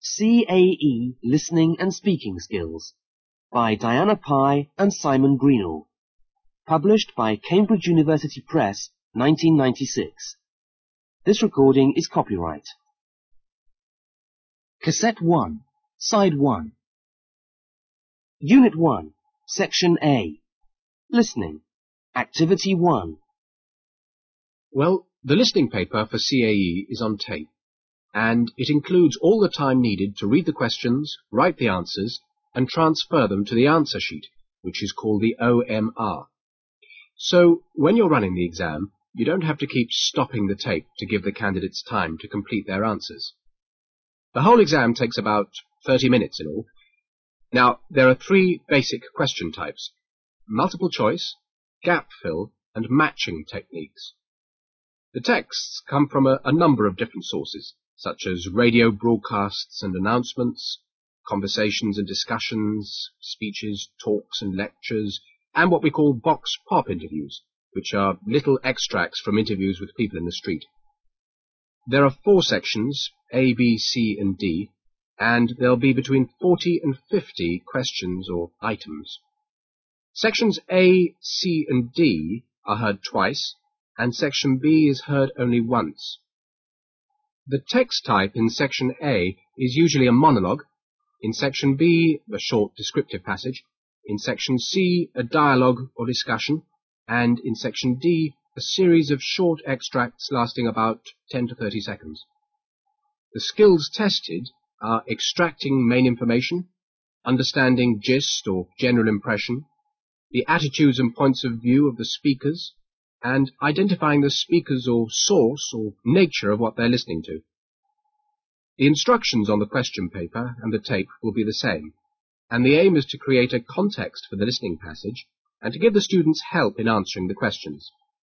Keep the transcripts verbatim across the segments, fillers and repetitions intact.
C A E Listening and Speaking Skills by Diana Pye and Simon Greenall. Published by Cambridge University Press, nineteen ninety-six. This recording is copyright. Cassette one, Side one. Unit one, Section A. Listening. Activity one. Well, the listening paper for C A E is on tape, and it includes all the time needed to read the questions, write the answers, and transfer them to the answer sheet, which is called the O M R. So, when you're running the exam, you don't have to keep stopping the tape to give the candidates time to complete their answers. The whole exam takes about thirty minutes in all. Now, there are three basic question types: multiple choice, gap fill, and matching techniques. The texts come from a, a number of different sources, such as radio broadcasts and announcements, conversations and discussions, speeches, talks and lectures, and what we call box pop interviews, which are little extracts from interviews with people in the street. There are four sections, A, B, C, and D, and there'll be between forty and fifty questions or items. Sections A, C, and D are heard twice, and Section B is heard only once. The text type in Section A is usually a monologue, in Section B a short descriptive passage, in Section C a dialogue or discussion, and in Section D a series of short extracts lasting about ten to thirty seconds. The skills tested are extracting main information, understanding gist or general impression, the attitudes and points of view of the speakers, and identifying the speakers or source or nature of what they're listening to. The instructions on the question paper and the tape will be the same, and the aim is to create a context for the listening passage and to give the students help in answering the questions.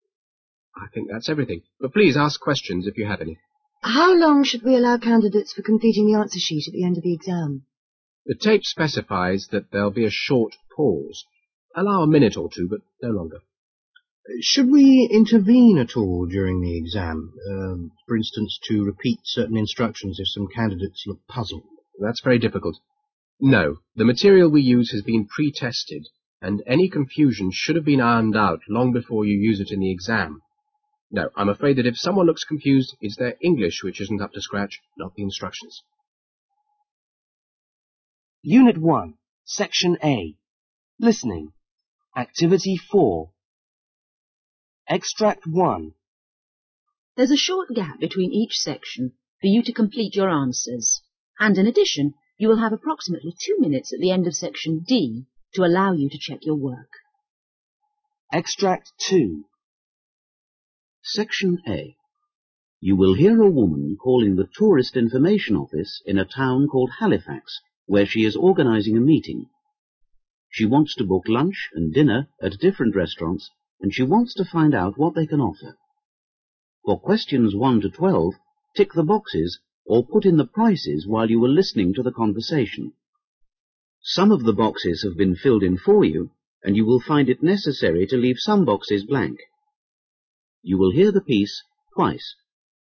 I think that's everything, but please ask questions if you have any. How long should we allow candidates for completing the answer sheet at the end of the exam? The tape specifies that there'll be a short pause. Allow a minute or two, but no longer. Should we intervene at all during the exam? Um, for instance, to repeat certain instructions if some candidates look puzzled? That's very difficult. No, the material we use has been pre-tested, and any confusion should have been ironed out long before you use it in the exam. No, I'm afraid that if someone looks confused, it's their English which isn't up to scratch, not the instructions. Unit one, Section A. Listening. Activity four. Extract one. There's a short gap between each section for you to complete your answers, and in addition, you will have approximately two minutes at the end of Section D to allow you to check your work. Extract two. Section A. You will hear a woman calling the Tourist Information Office in a town called Halifax, where she is organising a meeting. She wants to book lunch and dinner at different restaurants, and she wants to find out what they can offer. For questions one to twelve, tick the boxes or put in the prices while you were listening to the conversation. Some of the boxes have been filled in for you, and you will find it necessary to leave some boxes blank. You will hear the piece twice.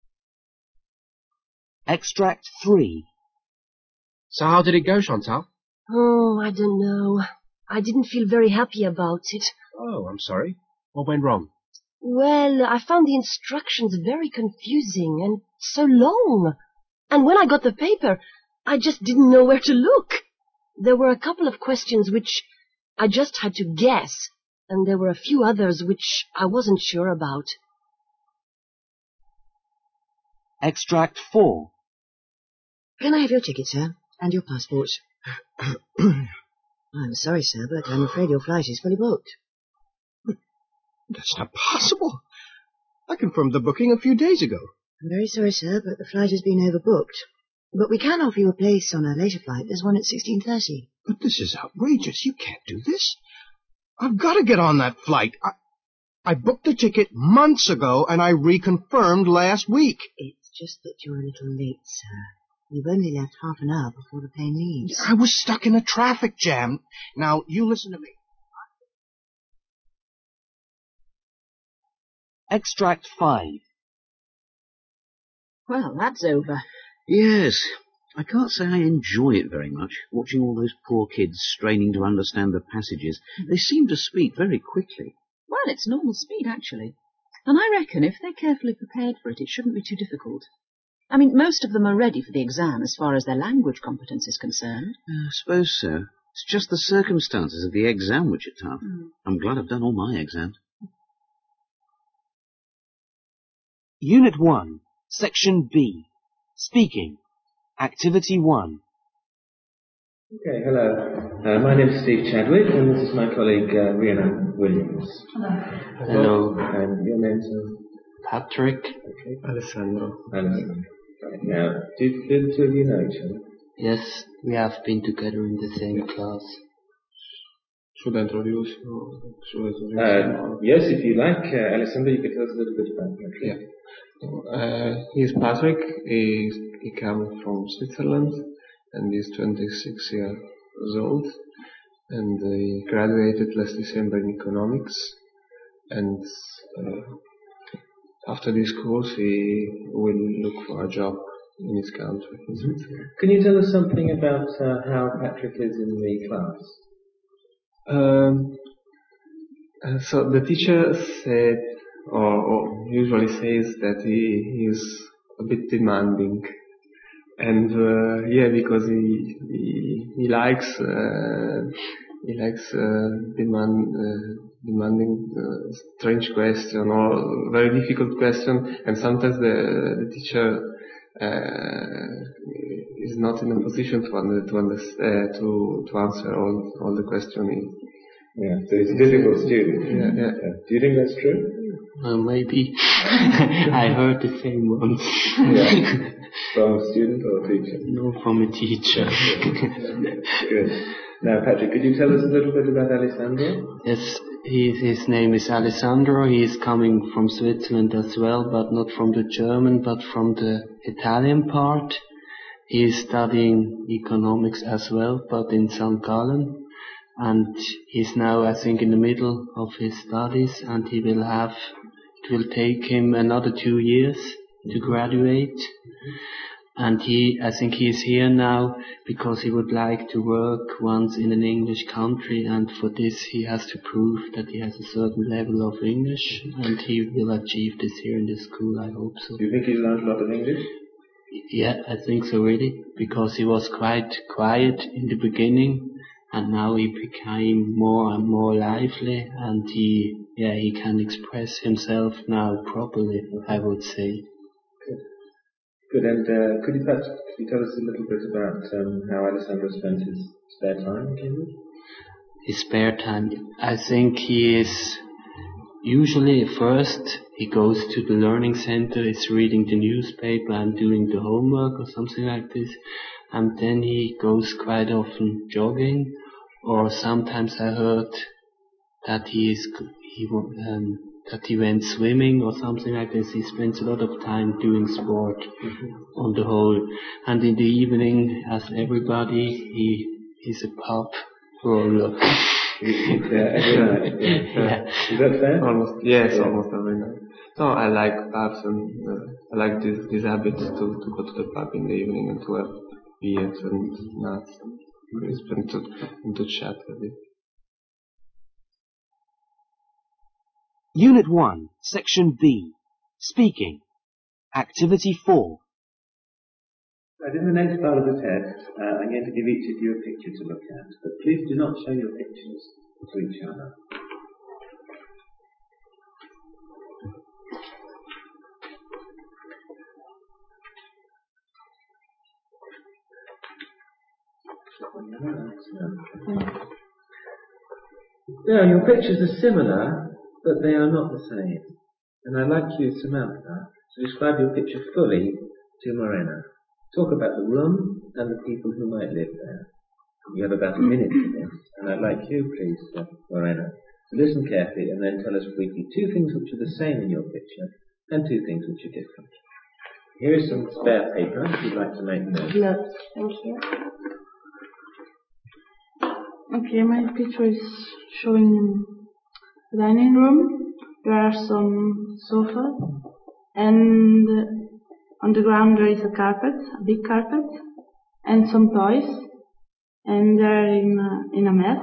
Extract three. So how did it go, Chantal? Oh, I don't know. I didn't feel very happy about it. Oh, I'm sorry. What went wrong? Well, I found the instructions very confusing and so long. And when I got the paper, I just didn't know where to look. There were a couple of questions which I just had to guess, and there were a few others which I wasn't sure about. Extract four. Can I have your ticket, sir, and your passport? I'm sorry, sir, but I'm afraid your flight is fully booked. That's not possible. I confirmed the booking a few days ago. I'm very sorry, sir, but the flight has been overbooked. But we can offer you a place on a later flight. There's one at sixteen thirty. But this is outrageous. You can't do this. I've got to get on that flight. I, I booked the ticket months ago, and I reconfirmed last week. It's just that you're a little late, sir. You've only left half an hour before the plane leaves. I was stuck in a traffic jam. Now, you listen to me. Extract five. Well, that's over. Yes, I can't say I enjoy it very much, watching all those poor kids straining to understand the passages. They seem to speak very quickly. Well, it's normal speed, actually. And I reckon if they're carefully prepared for it, it shouldn't be too difficult. I mean, most of them are ready for the exam as far as their language competence is concerned. Uh, I suppose so. It's just the circumstances of the exam which are tough. Mm. I'm glad I've done all my exams. Unit one, Section B. Speaking. Activity one. Okay, hello. Uh, my name is Steve Chadwick, and this is my colleague, uh, Rhiannon Williams. Hello. And your name's uh, Patrick. Okay. Alessandro. Alessandro. Right, now, do the two of you know each other? Yes, we have been together in the same class. Should I introduce you? Should I introduce uh, yes, if you like, uh, Alessandro, you could tell us a little bit about Patrick. Yeah. Uh, he's Patrick. He's, he comes from Switzerland, and he's twenty-six years old. And uh, he graduated last December in economics. And uh, after this course, he will look for a job in his country. Mm-hmm. Can you tell us something about uh, how Patrick is in the class? Um, uh, so the teacher said, or, or usually says that he is a bit demanding, and uh, yeah, because he he, he likes uh, he likes uh, demand uh, demanding uh, strange question or very difficult question, and sometimes the the teacher uh, is not in a position to under, to, under, uh, to to answer all all the questions. Yeah, so he's a difficult student. Yeah, yeah. Uh, do you think that's true? Uh, maybe. I heard the same once. Yeah. From a student or a teacher? No, from a teacher. Good. Now, Patrick, could you tell us a little bit about Alessandro? Yes, he, his name is Alessandro. He is coming from Switzerland as well, but not from the German, but from the Italian part. He is studying economics as well, but in Saint Gallen. And he's now, I think, in the middle of his studies, and he will have, it will take him another two years to graduate. And he, I think he is here now because he would like to work once in an English country, and for this he has to prove that he has a certain level of English, and he will achieve this here in the school, I hope so. Do you think he learned a lot of English? Yeah, I think so really, because he was quite quiet in the beginning, and now he became more and more lively, and he, yeah, he can express himself now properly, I would say. Good. Good, and uh, could you perhaps could you tell us a little bit about um, how Alessandro spent his spare time in Cambridge? His spare time, I think he is, usually first he goes to the learning center, is reading the newspaper and doing the homework or something like this, and then he goes quite often jogging, or sometimes I heard that he is he um, that he went swimming or something like this. He spends a lot of time doing sport mm-hmm. on the whole, and in the evening, as everybody, he is a pub roller. Yeah, every night. Yeah. Yeah. Is that fair? Almost, yes, yeah. Almost every night. No, I like pubs, and uh, I like this this habit to to go to the pub in the evening and to have beers and nuts and crisp and to and to chat a bit. Unit one, Section B. Speaking. Activity four. Right, in the next part of the test, uh, I'm going to give each of you a picture to look at, but please do not show your pictures to each other. Now, your pictures are similar, but they are not the same. And I'd like you, Samantha, to describe your picture fully to Morena. Talk about the room and the people who might live there. We have about a minute for this, and I'd like you, please, uh, Morena, to listen carefully and then tell us briefly two things which are the same in your picture and two things which are different. Here is some spare paper if you'd like to make notes. Notes, thank you. Okay, my picture is showing the dining room. There are some sofas, and on the ground there is a carpet, a big carpet, and some toys, and they're in a, in a mess.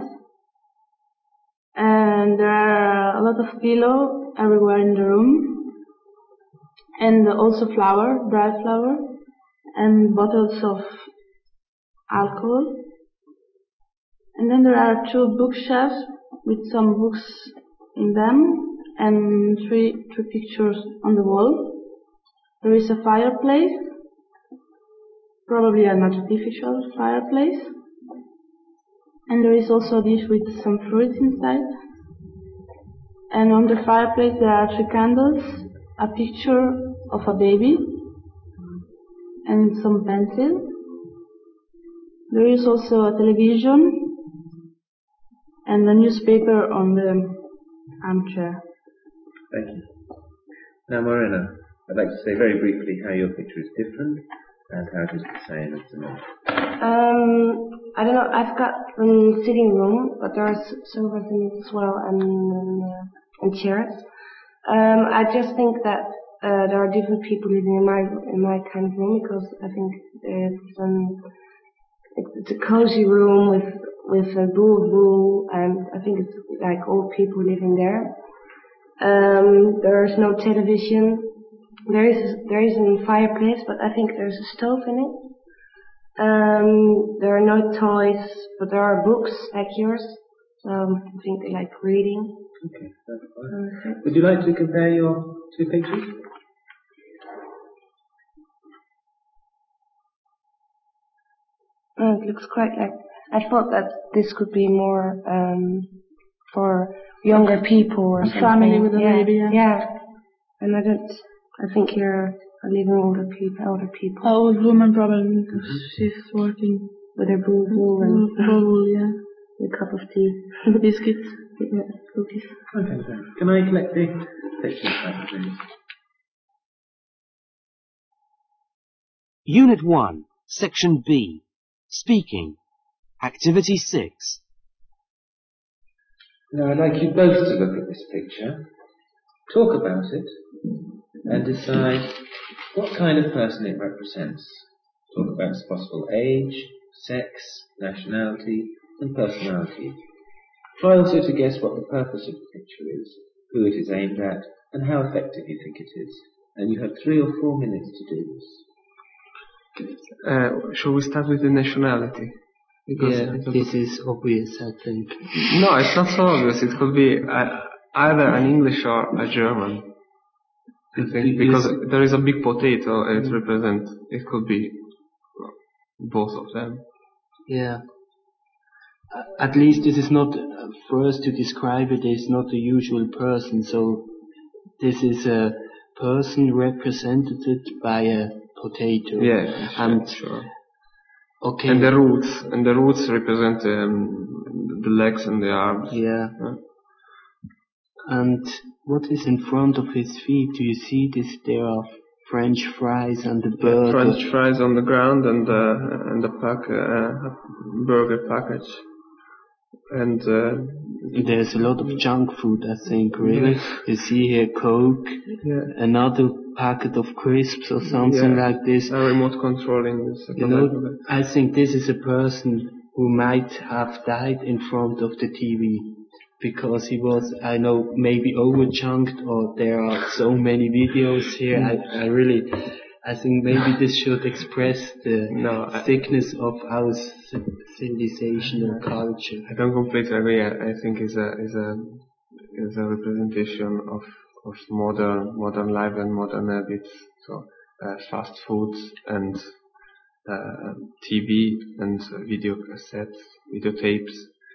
And there are a lot of pillow everywhere in the room, and also flour, dry flour, and bottles of alcohol. And then there are two bookshelves with some books in them, and three, three pictures on the wall. There is a fireplace, probably an artificial fireplace. And there is also a dish with some fruits inside. And on the fireplace there are three candles, a picture of a baby, and some pencil. There is also a television and a newspaper on the armchair. Thank you. Now, Morena, I'd like to say very briefly how your picture is different and how it is the same as the mine. Um, I don't know, I've got a sitting room, but there are sofas in it as well, and, and, uh, and chairs. Um, I just think that uh, there are different people living in my in my kind of room, because I think it's, um, it's a cozy room with with a boo-boo, and I think it's like old people living there. Um, there is no television. There is there is a fireplace, but I think there's a stove in it. Um, there are no toys, but there are books like yours. So I think they like reading. Okay, that's fine. Would you like to compare your two pictures? Oh, it looks quite like. I thought that this could be more um, for younger people or something. Family with a yeah, baby. Yeah. yeah. And I don't. I think here are living older people. Older people. An old woman probably, because she's working with her boo boo and boo, yeah, a cup of tea, biscuits, yeah, cookies. Okay, thanks. Can I collect the pictures, please? Unit one, Section B. Speaking. Activity six. Now I'd like you both to look at this picture, talk about it, and decide what kind of person it represents. Talk about its possible age, sex, nationality, and personality. Try also to guess what the purpose of the picture is, who it is aimed at, and how effective you think it is. And you have three or four minutes to do this. Uh, shall we start with the nationality? Because yeah, this is obvious, I think. No, it's not so obvious. It could be uh, either an English or a German. I think, because there is a big potato and it represents, it could be both of them. Yeah. At least this is not, uh, for us to describe it, is not a usual person, so this is a person represented by a potato. Yeah, and sure. Okay. And the roots, and the roots represent um, the legs and the arms. Yeah. Huh? And what is in front of his feet? Do you see this? There are French fries and the burger. French fries on the ground and uh, and the pack uh, burger package. And uh, there's a lot of junk food, I think. Really, yeah. You see here Coke, yeah. another packet of crisps or something yeah. like this. A remote controlling this. You know, I think this is a person who might have died in front of the T V. Because he was, I know, maybe overchunked, or there are so many videos here. I, I really, I think maybe this should express the no, thickness I, of our civilization and culture. I don't completely agree. I, I think it's a, it's a, it's a representation of, of modern, modern life and modern habits. So, uh, fast foods and, uh, T V and video cassettes, videotapes.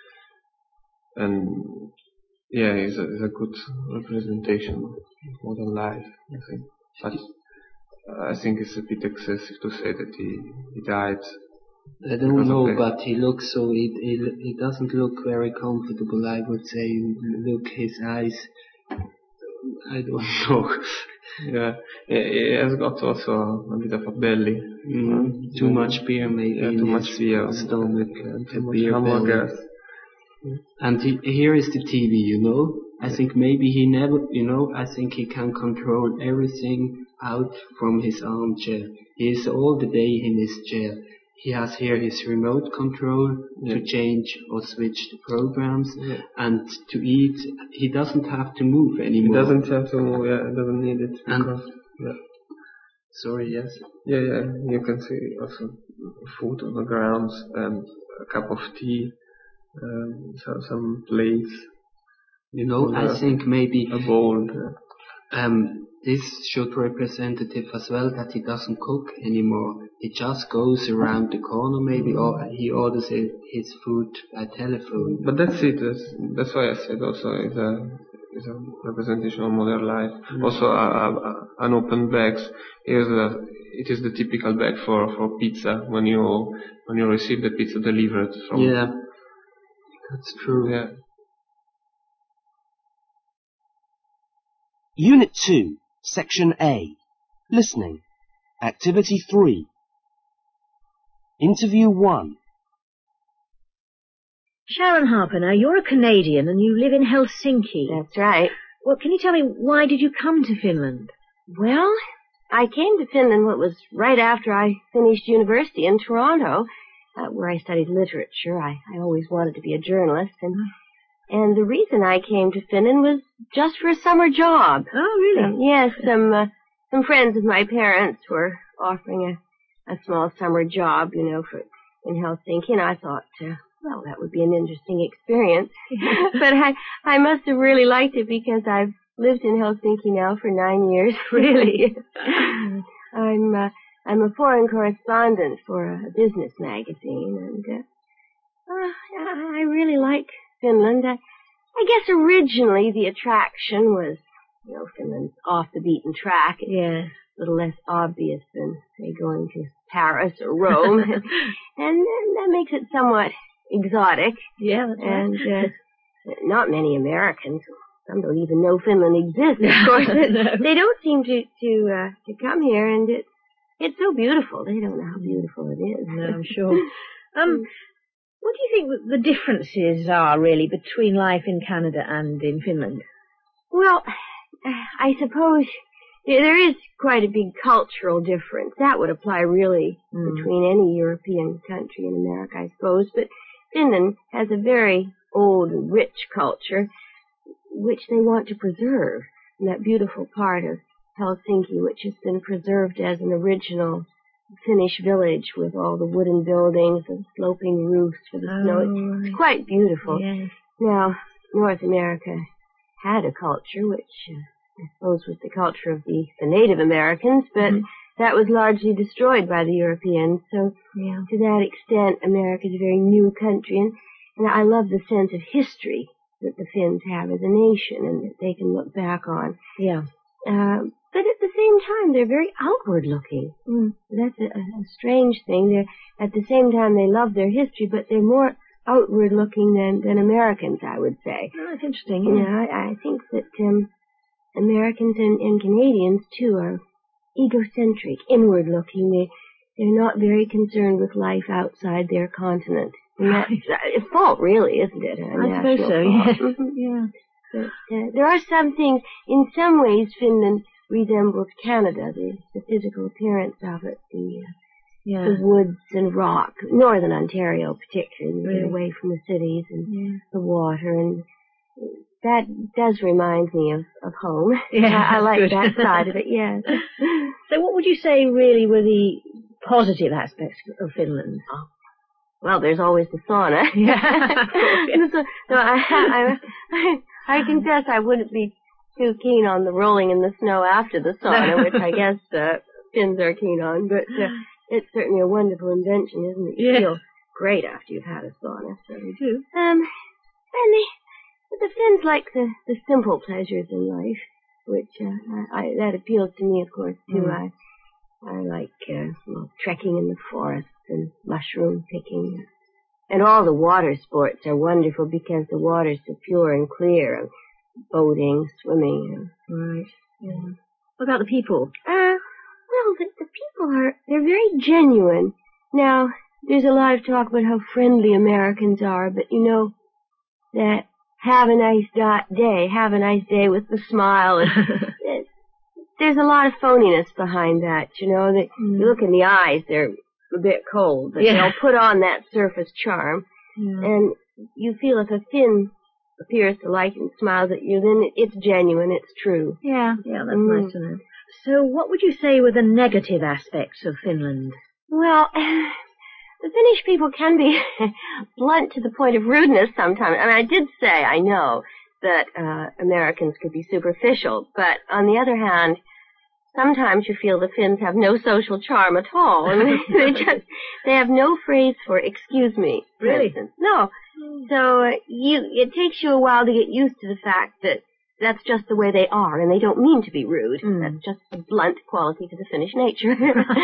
And yeah, it's a, it's a good representation of modern life, I think. But uh, I think it's a bit excessive to say that he, he died. I don't know, but he looks so, he, he, he doesn't look very comfortable, I would say. Look, his eyes, I don't know. Yeah, he has got also a bit of a belly. Mm, too much beer maybe yeah, in too his much beer stomach, and a too much beer belly. And he, here is the T V, you know. I yeah. think maybe he never, you know, I think he can control everything out from his armchair. He is all the day in his chair. he has here his remote control Yeah. to change or switch the programs, Yeah. and to eat, he doesn't have to move It anymore. doesn't have to move, yeah, it doesn't need it. And- Because, yeah. Sorry, yes. Yeah, yeah, you can see also food on the ground and a cup of tea, um, so, some plates, You know, I Uh, think maybe a bowl. Yeah. um, this should representative as well that he doesn't cook anymore. He just goes around the corner maybe, or he orders i- his food by telephone. But that's it. That's, that's why I said also it's a, it's a representation of modern life. Mm. Also, uh, uh, unopened bags is a, it is the typical bag for, for pizza when you when you receive the pizza delivered from. Yeah, that's true. Yeah. Unit two, Section A. Listening. Activity three. Interview one. Sharon Harpener, you're a Canadian and you live in Helsinki. That's right. Well, can you tell me, why did you come to Finland? Well, I came to Finland what was right after I finished university in Toronto, uh, where I studied literature. I, I always wanted to be a journalist, and and the reason I came to Finland was just for a summer job. Oh, really? Um, yes, some uh, some friends of my parents were offering a, a small summer job, you know, for in Helsinki, and I thought, uh, well, that would be an interesting experience. But I I must have really liked it because I've lived in Helsinki now for nine years. Really? I'm uh, I'm a foreign correspondent for a business magazine, and uh, uh, I really like Finland. I, I guess originally the attraction was, you know, Finland's off the beaten track. It's Yes. a little less obvious than, say, going to Paris or Rome. and, and that makes it somewhat exotic. Yeah, that's right. And uh, not many Americans, some don't even know Finland exists, of course. No. They don't seem to to uh, to come here, and it's it's so beautiful. They don't know how beautiful it is. No, I'm sure. Um, what do you think the differences are, really, between life in Canada and in Finland? Well, I suppose there is quite a big cultural difference. That would apply really Mm. between any European country and America, I suppose. But Finland has a very old and rich culture, which they want to preserve. And that beautiful part of Helsinki, which has been preserved as an original Finnish village with all the wooden buildings and sloping roofs for the snow. It's, it's quite beautiful. Yes. Now, North America had a culture, which uh, I suppose was the culture of the, the Native Americans, but Mhm. that was largely destroyed by the Europeans. So, Yeah. to that extent, America is a very new country, and, and I love the sense of history that the Finns have as a nation and that they can look back on. Yeah. Uh, but at the same time, they're very outward-looking. Mm. That's a, a strange thing. They're, at the same time, they love their history, but they're more outward-looking than, than Americans, I would say. Oh, that's interesting. You Yeah. know, I, I think that um, Americans and, and Canadians, too, are egocentric, inward-looking. They, they're not very concerned with life outside their continent. And that's a fault, really, isn't it? A I suppose national so, fault. yes. Mhm. Yeah. But uh, there are some things, in some ways, Finland resembles Canada, the, the physical appearance of it, the, uh, Yeah. the woods and rock, northern Ontario particularly, you Really? get away from the cities and Yeah. the water, and that does remind me of, of home. Yeah, I, I like good. that side of it, yes. So what would you say really were the positive aspects of Finland? Well, there's always the sauna. Yeah, of course, yeah. so, so I, I, I, I confess I wouldn't be too keen on the rolling in the snow after the sauna, No. which I guess uh, Finns are keen on. But uh, it's certainly a wonderful invention, isn't it? You Yeah. feel great after you've had a sauna. So. You do. Um, and the, the Finns like the, the simple pleasures in life, which uh, I, I, that appeals to me, of course, too. Mm. I I like uh, well, trekking in the forests and mushroom picking. And all the water sports are wonderful because the water's so pure and clear. Boating, swimming. Right. Yeah. What about the people? Uh, well, the, the people are, they're very genuine. Now, there's a lot of talk about how friendly Americans are, but you know, that have a nice do- day, have a nice day with the smile. And, there's a lot of phoniness behind that, you know. That Mm. you look in the eyes, they're a bit cold, but Yeah. they'll put on that surface charm, Yeah. and you feel if a Finn appears to like and smiles at you, then it's genuine, it's true. Yeah, yeah, that's Mm. nice to know. So what would you say were the negative aspects of Finland? Well, the Finnish people can be blunt to the point of rudeness sometimes. I mean, I did say, I know, that uh, Americans could be superficial, but on the other hand, sometimes you feel the Finns have no social charm at all. I mean, they just, they have no phrase for excuse me, for Really? instance. No. So uh, you, it takes you a while to get used to the fact that that's just the way they are, and they don't mean to be rude. Mm. That's just a blunt quality to the Finnish nature.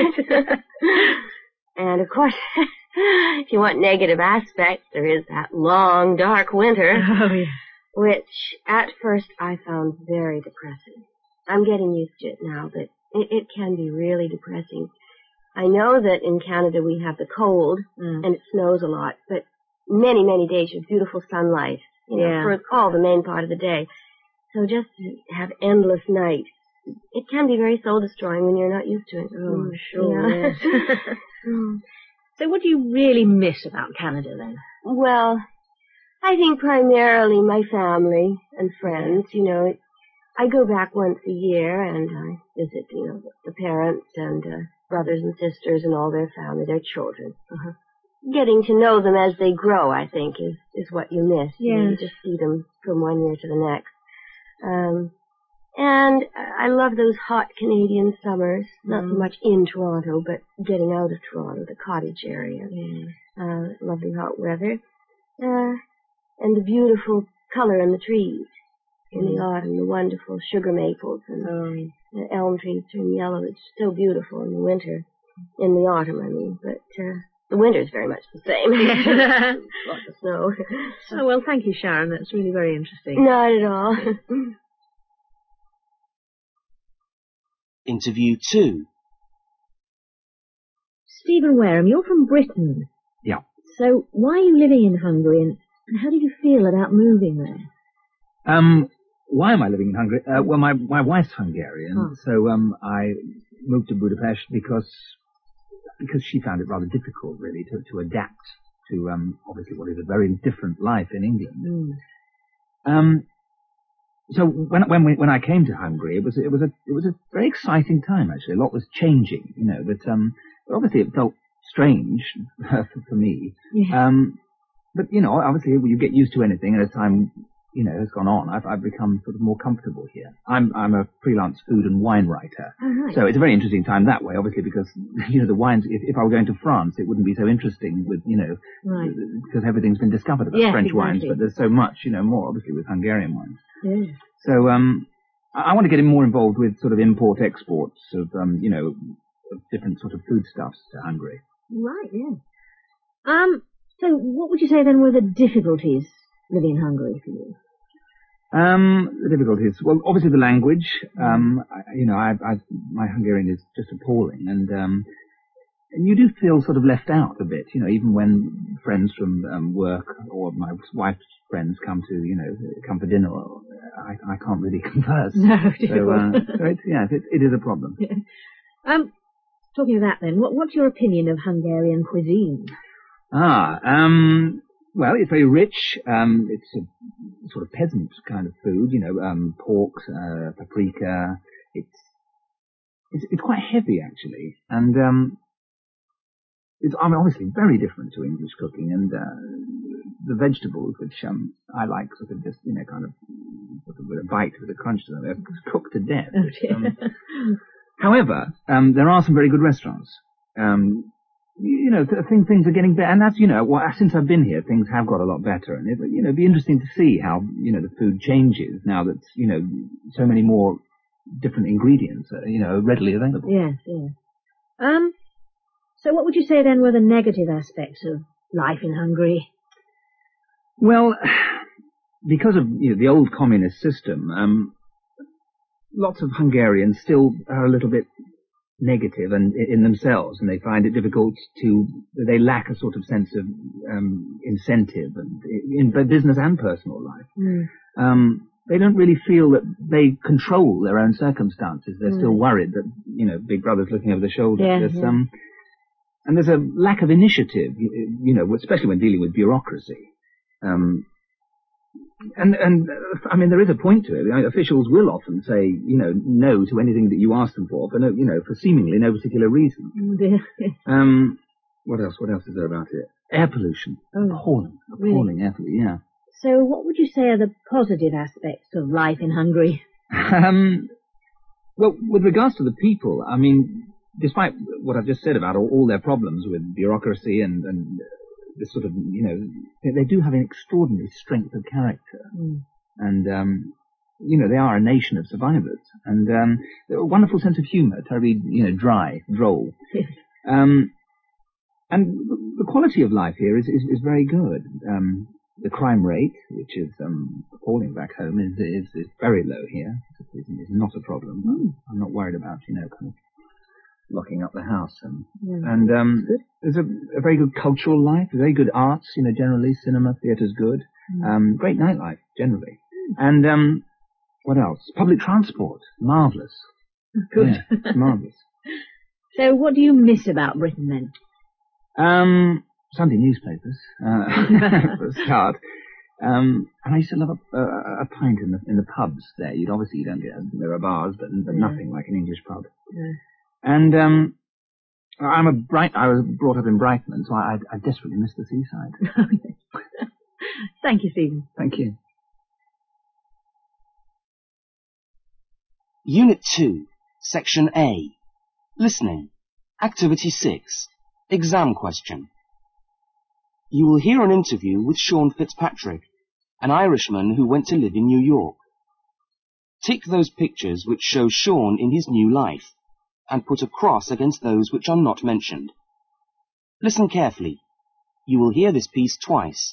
And of course, if you want negative aspects, there is that long, dark winter, Oh, yeah. which at first I found very depressing. I'm getting used to it now, but it, it can be really depressing. I know that in Canada we have the cold, Mm. and it snows a lot, but many, many days of beautiful sunlight, you know, Yeah. for all the main part of the day. So just to have endless nights, it can be very soul-destroying when you're not used to it. Oh, Mm, sure, yeah. yes. So what do you really miss about Canada, then? Well, I think primarily my family and friends, you know. I go back once a year and I visit, you know, the parents and uh, brothers and sisters and all their family, their children. Uh-huh. Getting to know them as they grow, I think, is, is what you miss. You know, you Yes. just see them from one year to the next. Um, and I love those hot Canadian summers, not so Mm. much in Toronto, but getting out of Toronto, the cottage area. Yeah. Uh, lovely hot weather. Uh, and the beautiful color in the trees. In the autumn, the wonderful sugar maples and Um, the elm trees turn yellow. It's so beautiful in the winter. In the autumn, I mean. But uh, the winter's very much the same. Lots of snow. oh, well, thank you, Sharon. That's really very interesting. Not at all. Interview two. Stephen Wareham, you're from Britain. Yeah. So why are you living in Hungary, and how did you feel about moving there? Um, why am I living in Hungary? Uh, well, my, my wife's Hungarian, Oh. so um, I moved to Budapest because because she found it rather difficult, really, to, to adapt to um, obviously what is a very different life in England. Mm. Um, so when when we, when I came to Hungary, it was it was a it was a very exciting time actually. A lot was changing, you know, but um, obviously it felt strange for, for me. Yeah. Um, but you know, obviously you get used to anything, and as time you know has gone on, I've I've become sort of more comfortable here. I'm I'm a freelance food and wine writer, Oh, right. so it's a very interesting time that way, obviously, because you know the wines. If, if I were going to France, it wouldn't be so interesting with you know Right. because everything's been discovered about Yes, French wines, exactly. but there's so much you know more obviously with Hungarian wines. Yeah. So um, I, I want to get more involved with sort of import exports of um, you know of different sort of foodstuffs to Hungary. Right, yeah. Um, so what would you say then were the difficulties living in Hungary for you? Um, the difficulties, well, obviously the language. Um, I, you know, I, I, my Hungarian is just appalling, and um, and you do feel sort of left out a bit. You know, even when friends from um, work or my wife's friends come to, you know, come for dinner, I, I can't really converse. No, so, uh, difficult. so it's, yeah, it, it is a problem. Yeah. Um, talking of that then, what, what's your opinion of Hungarian cuisine? Ah, um, well, it's very rich. Um, it's a sort of peasant kind of food, you know, um, pork, uh, paprika. It's, it's, it's quite heavy actually. And, um, it's, I mean, obviously very different to English cooking, and, uh, the vegetables, which, um, I like sort of just, you know, kind of, sort of with a bite, with a crunch to them, they're cooked to death. Oh, dear. Um, however, um, there are some very good restaurants. Um, you know, th- things, things are getting better, and that's, you know, well, since I've been here, things have got a lot better, and it, you know, it'd be interesting to see how, you know, the food changes now that, you know, so many more different ingredients are, you know, readily available. Yes, yes. Um, so what would you say then were the negative aspects of life in Hungary? Well, because of, you know, the old communist system, um, lots of Hungarians still are a little bit negative and in themselves, and they find it difficult to, they lack a sort of sense of um, incentive and in business and personal life. Mm. Um, they don't really feel that they control their own circumstances. They're Mm. still worried that, you know, Big Brother's looking over their shoulder. Yeah, There's, yeah. um, and there's a lack of initiative, you, you know, especially when dealing with bureaucracy. Um, and, and, uh, I mean, there is a point to it. I mean, officials will often say, you know, no to anything that you ask them for, for no, you know, for seemingly no particular reason. Oh dear. um, what else? What else is there about it? Air pollution. Oh, appalling. Appalling air pollution, yeah. So what would you say are the positive aspects of life in Hungary? Um, well, with regards to the people, I mean, despite what I've just said about all, all their problems with bureaucracy and, and this sort of, you know, they, they do have an extraordinary strength of character. Mm. And, um, you know, they are a nation of survivors. And um, a wonderful sense of humour, terribly, you know, dry, droll. um, and the quality of life here is, is, is very good. Um, the crime rate, which is um, appalling back home, is, is is very low here. It's, it's not a problem. Mm. I'm not worried about, you know, kind of locking up the house. And, Yeah. and um, there's a, a very good cultural life, very good arts, you know, generally, cinema, theatre's good. Mm. Um, great nightlife, generally. And um, what else? Public transport, marvellous. Good. Yeah, marvellous. So what do you miss about Britain then? Um, Sunday newspapers, uh, for a start. Um, and I used to love a, a, a pint in the in the pubs there. You'd obviously you don't get there are bars, but, but Yeah. nothing like an English pub. Yeah. And um, I'm a bright. I was brought up in Brighton, so I, I desperately miss the seaside. Thank you, Stephen. Thank you. Unit two, Section A. Listening. Activity six. Exam question. You will hear an interview with Sean Fitzpatrick, an Irishman who went to live in New York. Tick those pictures which show Sean in his new life, and put a cross against those which are not mentioned. Listen carefully. You will hear this piece twice.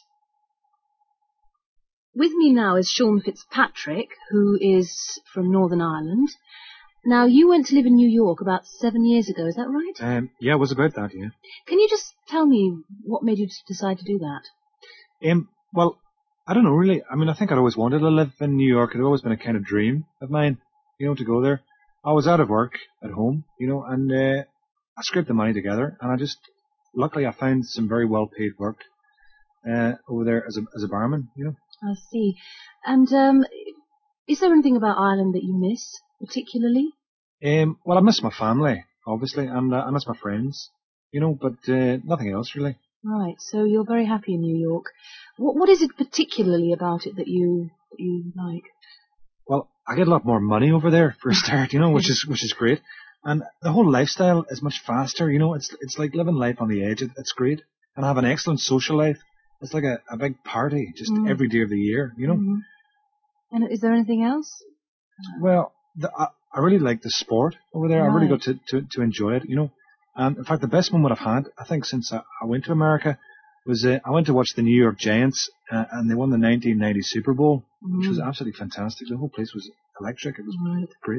With me now is Sean Fitzpatrick, who is from Northern Ireland. Now, you went to live in New York about seven years ago, is that right? Um, yeah, it was about that, yeah. Can you just tell me what made you decide to do that? Um, well, I don't know, really. I mean, I think I'd always wanted to live in New York. It had always been a kind of dream of mine, you know, to go there. I was out of work at home, you know, and uh, I scraped the money together, and I just, luckily I found some very well-paid work uh, over there as a as a barman, you know. I see. And um, is there anything about Ireland that you miss, particularly? Um, well, I miss my family, obviously, and uh, I miss my friends, you know, but uh, nothing else, really. Right, so you're very happy in New York. What What is it particularly about it that you that you like? Well, I get a lot more money over there for a start, you know, which is which is great. And the whole lifestyle is much faster, you know. It's it's like living life on the edge. It, it's great. And I have an excellent social life. It's like a, a big party just Mm. every day of the year, you know. Mm. And is there anything else? Well, the, I, I really like the sport over there. I really Right. got to, to, to enjoy it, you know. Um, in fact, the best moment I've had, I think, since I, I went to America was uh, I went to watch the New York Giants, uh, and they won the nineteen ninety Super Bowl, which was Mm. absolutely fantastic. The whole place was electric. It was Right. great.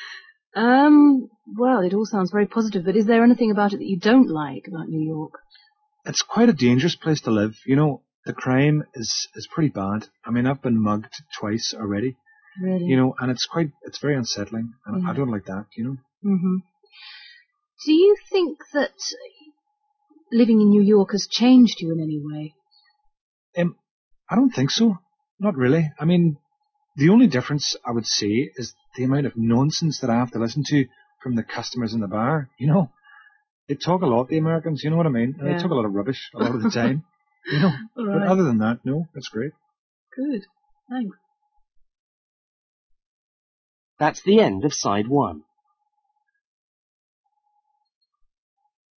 Um, well, it all sounds very positive, but is there anything about it that you don't like about New York? It's quite a dangerous place to live. You know, the crime is, is pretty bad. I mean, I've been mugged twice already, Really? you know, and it's quite, it's very unsettling. And Yeah. I don't like that, you know. hmm Do you think that living in New York has changed you in any way? Um, I don't think so. Not really. I mean, the only difference I would say is the amount of nonsense that I have to listen to from the customers in the bar. You know, they talk a lot, the Americans, you know what I mean? And Yeah. they talk a lot of rubbish a lot of the time, you know. But Right. other than that, no, that's great. Good. Thanks. That's the end of side one.